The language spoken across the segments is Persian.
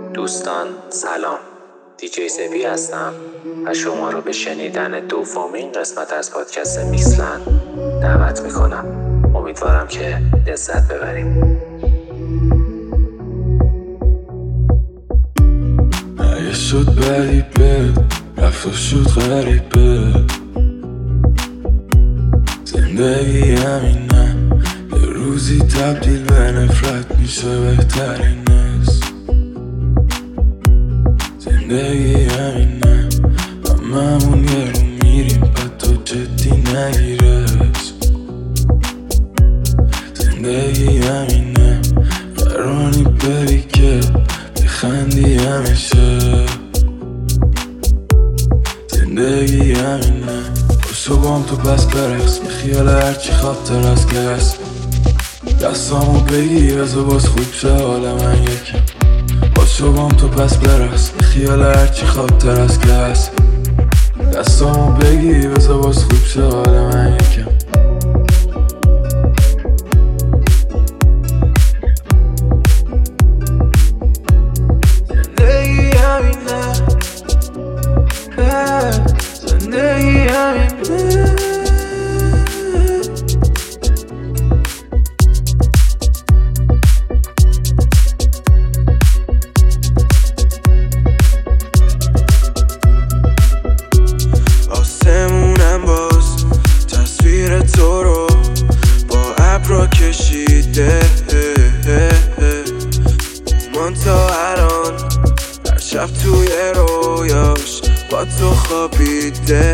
دوستان سلام، دیجی زبی هستم و شما رو به شنیدن دومین قسمت از پادکست میکسلند دعوت میکنم. امیدوارم که لذت ببریم. اگه شد غریبه رفت شد غریبه، زندگی همینه، یه روزی تبدیل به نفرت میشه بهترین است. زندگی همینه، هممون یه رو میریم بعد تو جدی نگیرش. زندگی همینه، قرانی بری که بخندی همیشه. زندگی همینه، پشت بام تو بس برقص به خیال هرچی خاطر از که هست. دستامو بگی بذار باز خوب شه حال من یکم. پشت بام تو پس برقص به خیال هرچی خاطر از که هست. دستامو بگی بذار باز خوب شه حال من یکم. زندگی همینه، زندگی همینه. آسمونم باز تصویر تو رو با ابرا کشیده، من تا الان هر شب توی رویاش با تو خوابیده.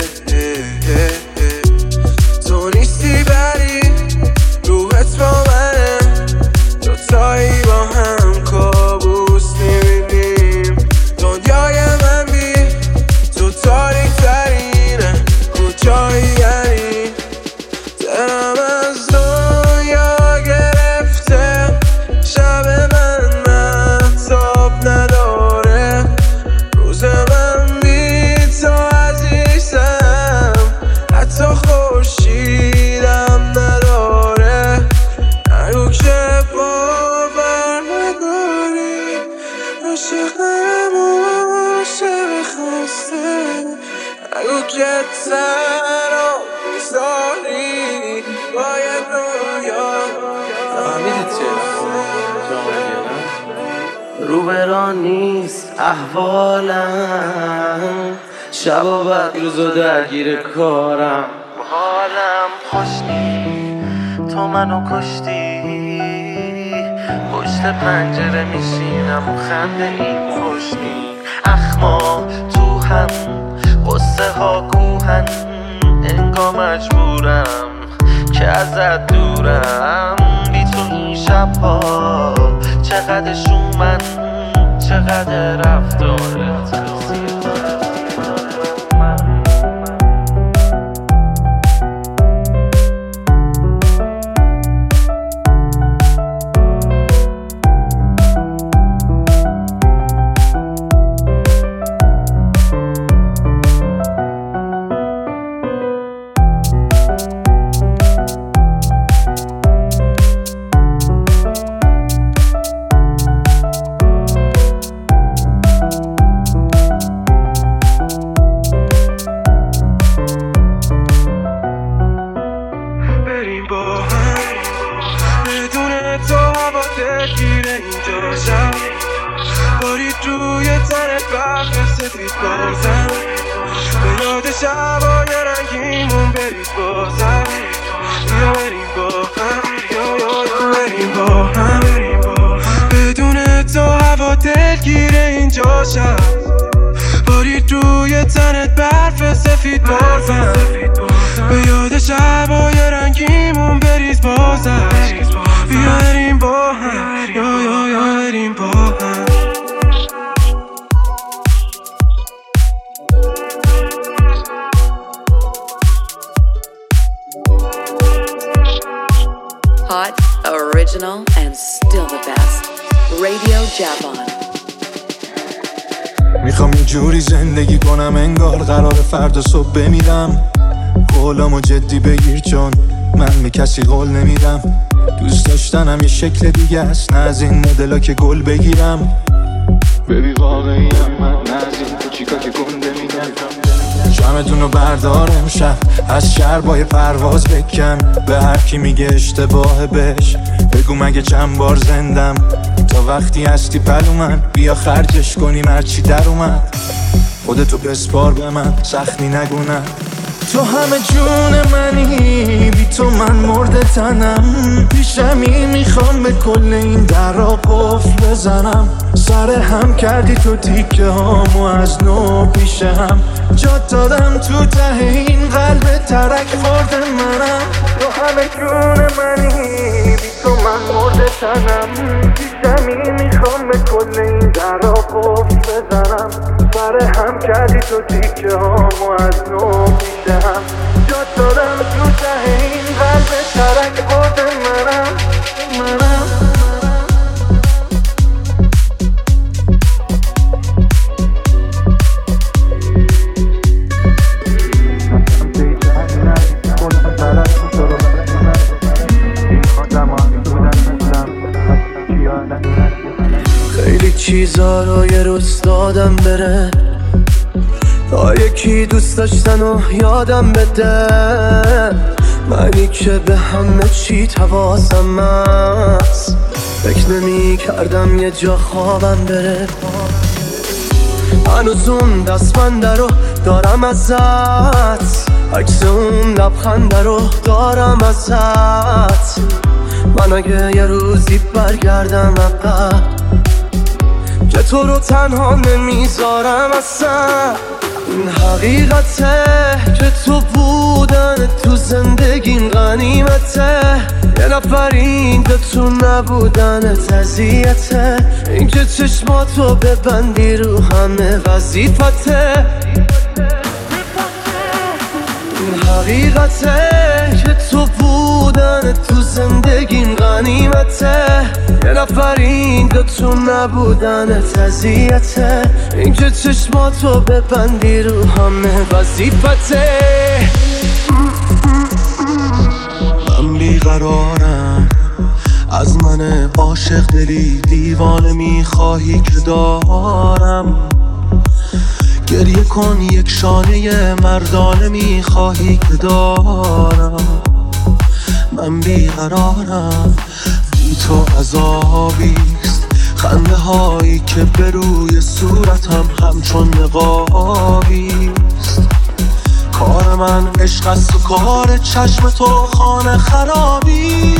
تو نیستی بری روحت با منه، دوتایی با هم کابوس میبینیم. دنیای من بی تو تاریک ترینه، کجایی یعنی دلم از دنیا گرفته. شب من مهتاب نداره، روز من بی تو عزیزم، حتی خورشیدم نداره. نگو که باور نداری، عاشقم عاشق خسته. نگو که تنها میذاری باید رویا. فهمیدید چه رو بران نیست احوالم، شب و بعد روزو درگیر کارم. حالم خوش نیست، تو منو کشتی. پشت پنجره میشینم و خنده این خوشنی. اخما تو هم قصه ها کوهن، انگار مجبورم که ازت دورم. بی تو این شبها چقدر شومن، چقدر رفتارت روی تنت برف سفید بازم. به یاد شبای رنگیمون برید بازم. بیا بریم با هم، یا بریم با هم. بدون تو هوا دلگیره اینجا شب. بارید روی تنت برف سفید بازم. به یاد شبای رنگیمون برید بازم. بیا بریم با هم، یا بریم با هم. Hot, original, and still the best. Radio Japan. میخوام اینجوری زندگی کنم انگار قرار فردا صبح بمیرم. قولامو جدی بگیر چون من به کسی قول نمیدم. دوست داشتنم یه شکل دیگه است، نه از این مدلا که گل بگیرم. ببی واقعی من نزدیم تو چیکا که گنده میگن جمعتون رو بردار امشب از شربای پرواز بکن به هر کی میگه اشتباه بهش بگو مگه چند بار زندم تا وقتی هستی پلو من بیا خرجش کنیم هرچی در اومد خودتو بسپار به من سختی نگونم تو همه جون منی بی تو من مرده تنم پیشمی میخوام به کل این درا قفل بزنم سر هم کردی تو تیکه هامو از نو پیش هم جات دادم تو ته این قلب ترک خورده منم تو همه جون منی بی تو من مرده تنم پیشمی میخوام به کل این درا قفل بزنم سر هم کردی تو تیکه هامو از نو پیش هم جات دادم تو ته این قلب ترک خورده منم خیلی چیزا رو یه روز دادم بره تا یکی دوست داشتن و یادم بده منی که به همه چی حواسم هست فکر نمی کردم یه جا خوابم بره هنوز اون دستبنده رو دارم ازت عکس اون لبخنده رو دارم ازت من اگه یه روزی برگردم عقب که تو رو تنها نمیذارم اصلا این حقیقته که تو بودن تو زندگیم غنیمته یه نفر اینجا تو نبودنت اذیته این که چشماتو ببندی رو همه وظیفته این حقیقته که تو بودن تو زندگیم غنیمته یه نفر اینجا تو نبودنت اذیته این که چشماتو ببندی رو همه وظیفته من بیقرارم از من عاشق دلی دیوانه میخواهی که دارم گریه کن یک شانه مردانه میخواهی که دارم من بیقرارم بی تو عذابیست خنده هایی که به روی صورتم همچون نقابیست کار من عشق است و کار چشم تو خانه خرابی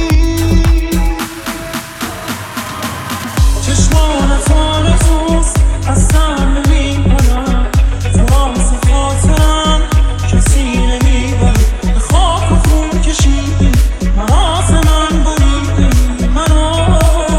چشمانت آرزوست از سر نمیبرم تو آز خاطرم کسی نمیبرم به خاک و خون کشیدی مراز من بریدی منو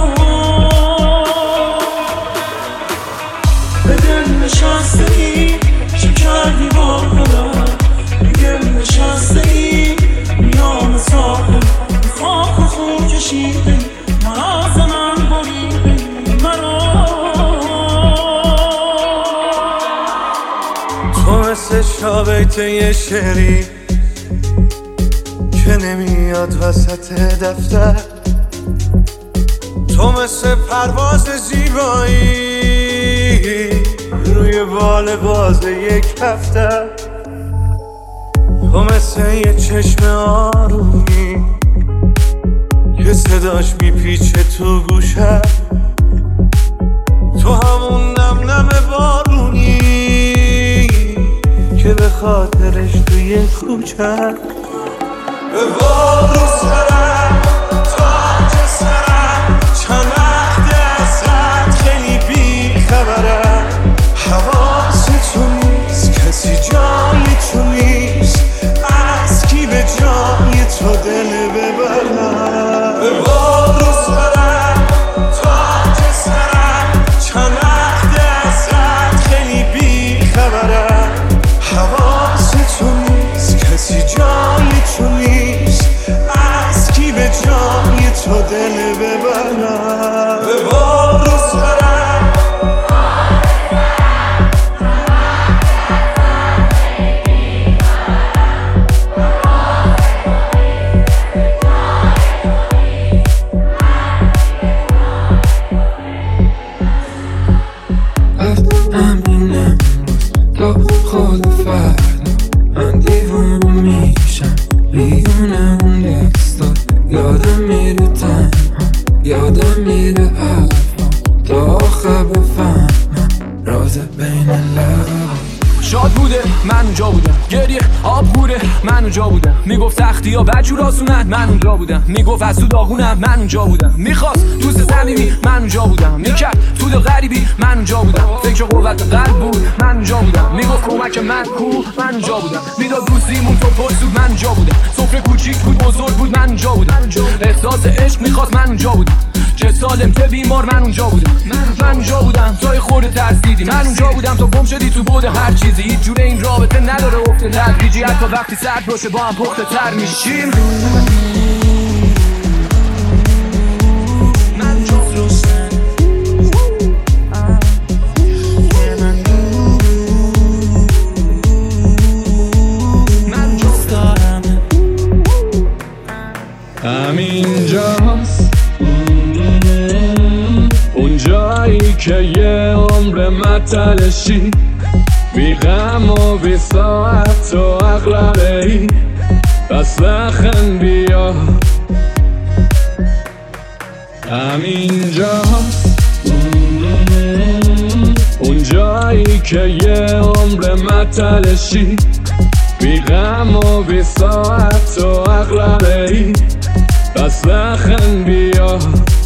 به دل نشستگی چه کردی با خودم به گل نشستگی میان ساحل به خاک و خون کشیدی مراز من بریدی تو مثل شابیت یه شعری که نمیاد وسط دفتر تو مثل پرواز زیبایی روی بال باز یک هفته تو مثل یه چشم آرومی که صداش میپیچه تو گوشه تو همون نم نم بارونی که به خاطرش توی کوچه به بارو سرم تاج سرم چند وقت ازت خیلی بی خبرم حواس تو نیست کسی جای تو نیست از کی به جای تو دل ببرم به بارو سرم تاج سرم چند وقت ازت خیلی بی خبرم حواس تو نیست کسی جای من اونجا بودم. گریه آب خوره من اونجا بودم. میگفت تختی ها وجور آسونن من اونجا بودم. میگفت از تو داغونم من اونجا بودم. میخواست دوست صمیمی من اونجا بودم. میکرد تو دل غریبی من اونجا بودم. فکر قوت قلب بود من اونجا بودم. میگفت کمک من کو من اونجا بودم. میداد دوستیمون تو پرسود من اونجا بودم. سفره کوچیک بود بزرگ بود من اونجا بودم. احساس عشق میخواست من اونجا بودم. چه سالم چه بیمار من اونجا بودم. من اونجا بودم تا خورده ترسیدی. من اونجا بودم تا گم شدی تو بود هر چیزی. هیچ جوره این رابطه نداره افت تدریجی. حتی وقتی سرد باشه با هم پخته تر میشیم. من جفتم من جفتم همینجاست اون جایی که یه عمر مطلشی بی غم و بی ساعت و اغلبه ای. پس لخن بیا همینجاست اون جایی که یه عمر مطلشی بی غم و بی ساعت و اغلبه ای. پس لخن بیا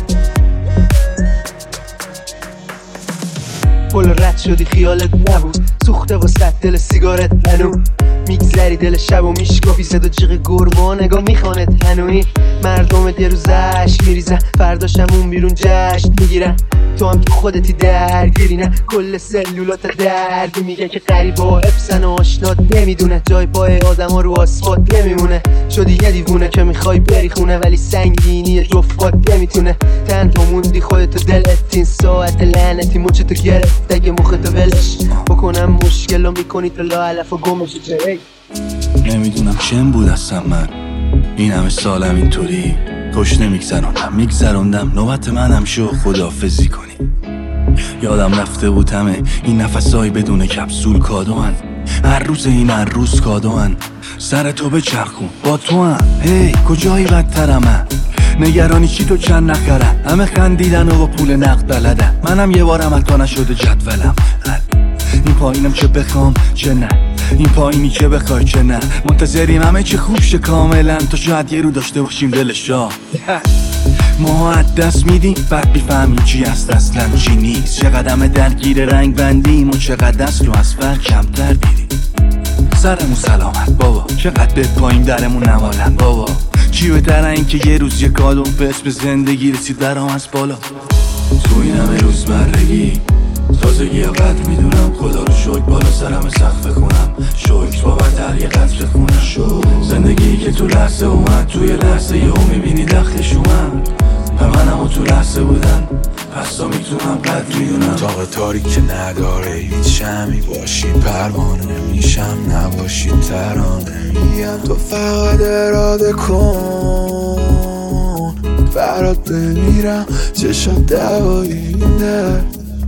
بالا رد شدی خیالت نبود سوخته واسه دل سیگارت هنو میگذری دل شب و میشکافی صدا جیغ گربا نگاه میخواند هنوی مردم یه روز عشق میریزن فرداشم اون بیرون جشن میگیرن تو هم که خودتی درگیری نه کل سلولات درد میگه که غریبا افسن و آشنات نمیدونه جای پای آدم ها رو آسفالت نمیمونه شدی یه دیوونه که میخوای بری خونه ولی سنگینی جفتات نمیتونه تنها موندی خودتو دلت این ساعت لعنتی مچتو گرفت اگه مختو ولش بکنم مشکل رو میکنی تا لاعلف و گمشو جایی نمیدونم چم بود هستم من این همه سالم اینطوری خوش میگذروندم نوبت منم شو خداحافظی کنی یادم رفته بود همه این نفسای بدون کپسول کادوان هر روز این هر روز کادوان سر تو بچرخون با تو هم هی کجایی بدترم نگرانی چی تو چند نخرم همه خندیدن و با پول نقد بلدن منم یه بارم حتی نشده جدولم این پایینم چه بخوام چه نه این پایینی که بخوای چه نه منتظریم همه چه خوب شه کاملا تا شاید یه رو داشته باشیم دلشا ما از دست میدیم بعد میفهمیم چی هست اصلا چی نیست چه قدم درگیر رنگ بندیم و چقدر دست رو از فر کمتر دیدیم سرمون سلامت بابا چقدر به پایین درمون نمالن بابا چی بهتره این که یه روز یه کادو به اسم زندگی رسید درام از بالا تو این همه روزمرگی تازگی ها قدر میدونم خدا رو شکر بالا سرم سقف کنم شکر بابت یه قدر کنم زندگی که تو لحظه اومد توی لحظه یهو میبینی دختش اومد منم تو لحظه بودن پس تا میتونم قدر میدونم تاق تاریک که نداره هیچ شمی باشی پروانه میشم نباشی ترانه میگم تو فقط اراده کن برات بمیرم چشم دوایی نه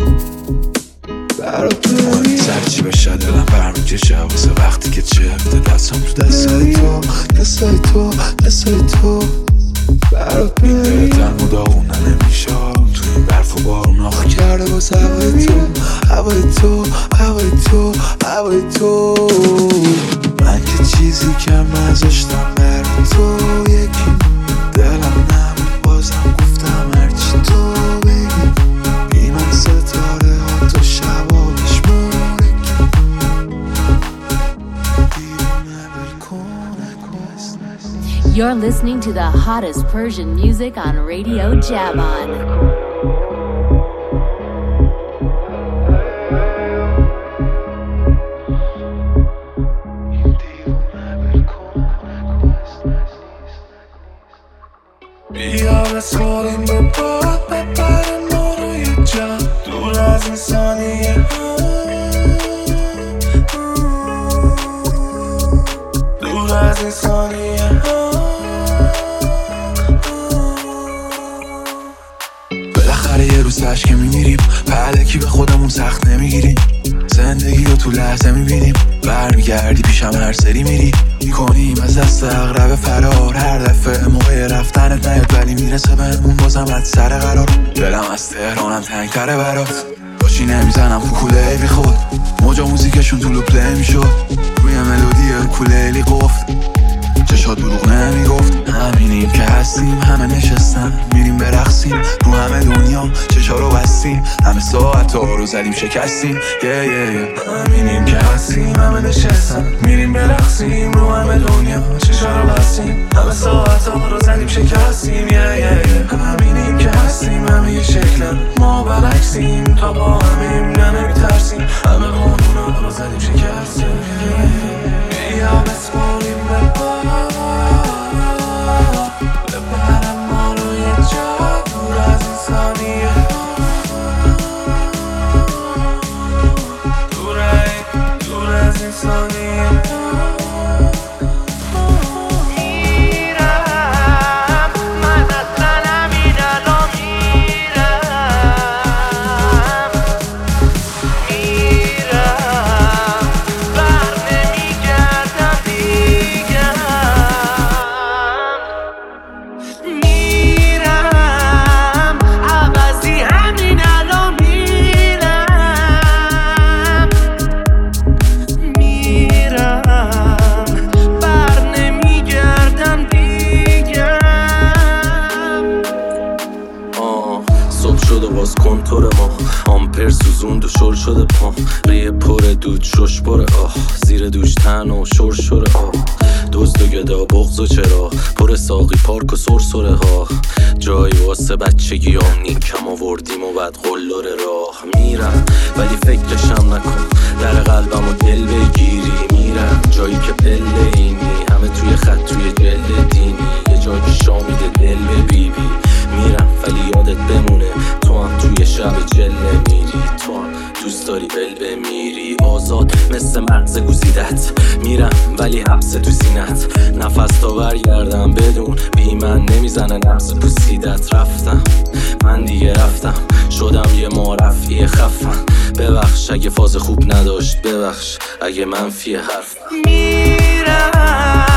برات بمیرم سرچی بشه دلم برمیکشه واسه وقتی که چفته دستم تو دستای تو دستای تو دستای تو برات بمیرم مداغونه نمیشه تو این برف و بارون آخه کرده واسه هوای تو هوای تو هوای تو هوای تو من که چیزی کم نذاشتم برای تو یکی دلم نبود بازم گفتم هرچی تو بگی بی من ستاره ها تو شبابش مورکی دیونه بلکنه You're listening to the hottest Persian music on Radio Javan. بیا بسپاریم به باد ببرم ما رو یه جا دور از این ثانیه دور از این ثانیه بالاخره یه روز که میمیریم پهلکی به خودمون سخت نمیگیریم زندگی رو تو لحظه میبینیم برمیگردی پیشم هر سری میری میکنیم از دست اغرب فرار هر دفعه موقع رفتنت نیاد ولی میرسه بهمون بازم از سر قرار دلم از تهرانم تنگتره برات باشی نمیزنم کوکوله بی خود موجا موزیکشون طولو پلی میشد روی ملودی کولیلی قفت چشات دروغ نمیگفت همینیم که هستیم همه نشستن میریم برقصیم رو همه دنیا چشا رو بستیم همه ساعت ها رو زدیم شکستیم همینیم که هستیم همه نشستن میریم برقصیم رو همه دنیا چشا رو بستیم همه ساعت ها رو زدیم شکستیم همینیم که هستیم همه یه شکلن ما برعکسیم تا با همیم نمیترسیم همه قانونا رو زدیم شکستیم بیا بسپاریم به سوزوند و شل شده پام ریه پر دود شش بره زیر دوش تن و شور شوره دزد و گدا بغض و چرا پر ساقی پارک و سرسره ها جایی واسه بچگی نیکم آوردیم و بعد قلور راه میرم ولی فکرشم نکن در قلبم و دل بگیری میرم جایی که پله اینی همه توی خط توی جلد دینی یه جایی که شامیده دل به بیبی میرم ولی یادت بمونه تو هم توی شب جله میری تو هم دوست داری بل بمیری آزاد مثل مغز گوزیدت میرم ولی حبس تو سینت نفس تا برگردم بدون بی من نمیزنه نفس پوسیدت رفتم من دیگه رفتم شدم یه معرفی خفم ببخش اگه فاز خوب نداشت ببخش اگه منفی حرفم میرم